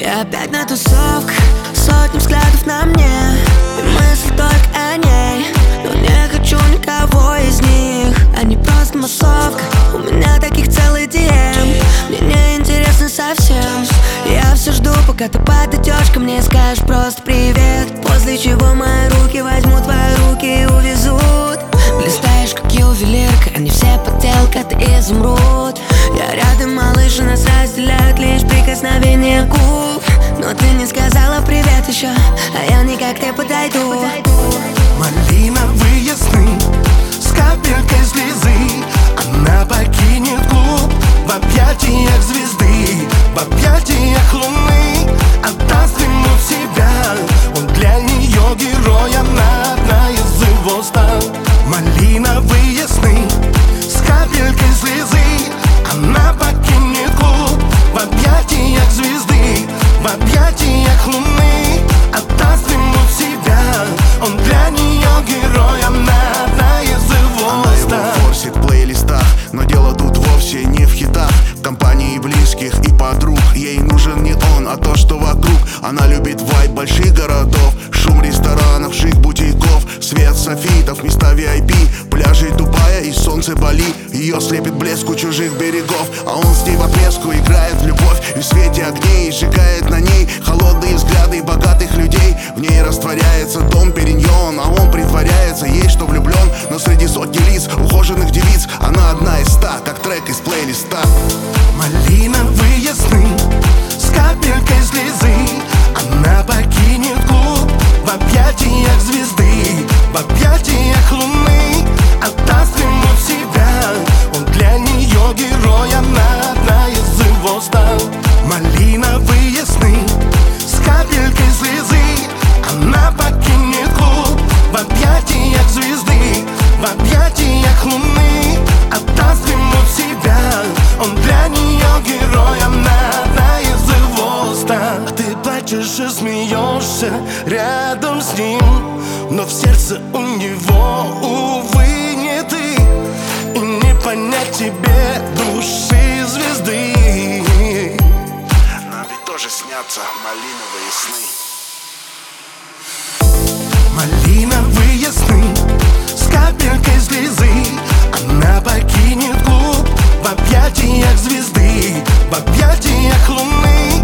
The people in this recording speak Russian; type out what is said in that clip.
И опять на тусовках сотни взглядов на мне, и мысли только о ней, но не хочу никого из них. Они просто массовка, у меня таких целый DM. Мне не интересно совсем. Я все жду, пока ты подойдешь ко мне и скажешь просто привет. После чего мои руки возьмут твои руки и увезут. Блистаешь, как ювелирка, они все подделка, ты изумруд. Я рядом, малыш, и нас разделяют лишь прикосновение губ. Но ты не сказала привет еще, а я никак не подойду. Малиновые сны с капелькой слезы. Она покинет клуб в объятиях звезды, в объятиях луны. Отдаст ему себя, он для нее герой, она одна из его стан. Малиновые сны с капелькой слезы. Она покинет клуб в объятиях звезды, в объятиях луны. Отдаст ему себя, он для нее герой, она одна из его стан. Она его форсит в плейлистах, но дело тут вовсе не в хитах. В компании близких и подруг ей нужен не он, а то, что вокруг. Она любит вайб больших городов, шум ресторанов, шик бутиков, свет софитов, места VIP, пляжи Дубая и солнце Бали. Ее слепит блеск у чужих берегов, а он с ней в отместку играет в любовь. И в свете огней сжигает на ней холодные взгляды богатых людей. В ней растворяется дом Периньон, а он притворяется ей, что влюблен. Но среди сотни лиц, ухоженных девиц, она одна из 100, как трек из плейлиста. Малиновые сны с капелькой слезы. Она покинет клуб в объятиях звезды, в объятиях луны. Отдаст ему себя, он для нее герой, она одна из его стан. Малиновые сны с капелькой слезы. Она покинет клуб в объятиях звезды, в объятиях луны. Отдаст ему себя, он для нее герой, она одна из его стан. А ты плачешь и смеешься рядом с ним, но в сердце у него, увы, не ты. И не понять тебе души звезды. Нам ведь тоже снятся малиновые сны. Малиновые сны с капелькой слезы. Она покинет клуб в объятиях звезды, в объятиях луны.